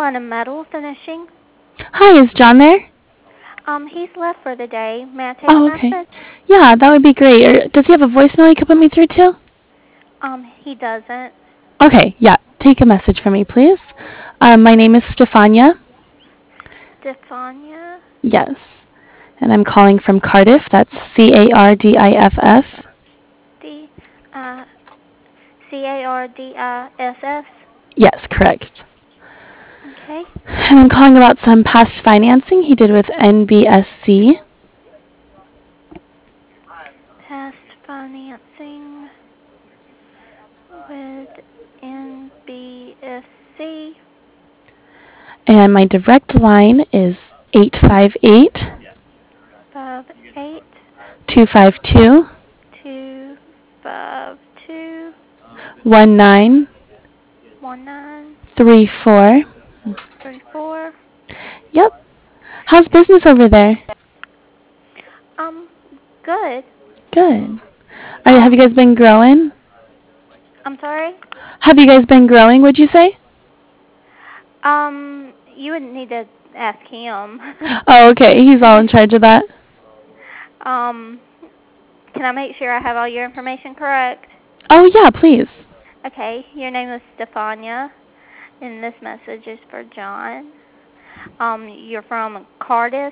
Carolina Metal Finishing. Hi, is John there? He's left for the day. May I take a Oh, okay. message? Yeah, that would be great. Does he have a voicemail you could put me through to? He doesn't. Okay, yeah. Take a message for me, please. My name is Stefania. Stefania. Yes. And I'm calling from Cardiff. That's Cardiff. D. Uh, Cardiss. Yes, correct. Okay. And I'm calling about some past financing he did with NBSC. Past financing with NBSC. And my direct line is 858 58 252 252 1934. 1934. Yep. How's business over there? Um, Good. Good. Have you Um, guys been growing? I'm sorry. Have you guys been growing, would you say? You would need to ask him. Oh, okay. He's all in charge of that. um, can I make sure I have all your information correct? Oh, yeah, please. Okay, your name is Stefania, and this message is for John. You're from Cardiff,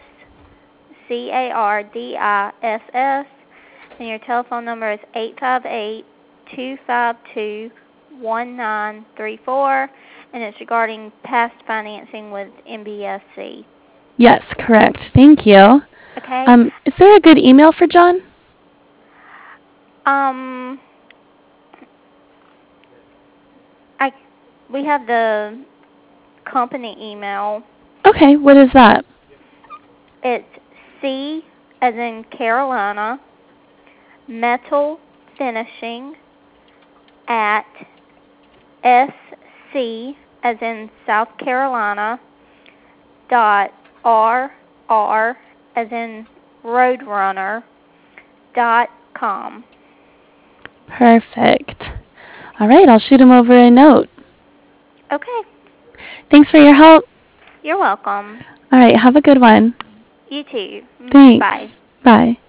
Cardiss, and your telephone number is 858-252-1934, and it's regarding past financing with NBSC. Yes, correct. Thank you. Okay? Is there a good email for John? Um, I we have the company email. Okay, what is that? It's C as in Carolina, metal finishing at SC as in South Carolina .RR as in Roadrunner .com. Perfect. All right, I'll shoot him over a note. Okay, Thanks for your help. you're welcome. All right, have a good one. You too. Bye. Thanks. Bye.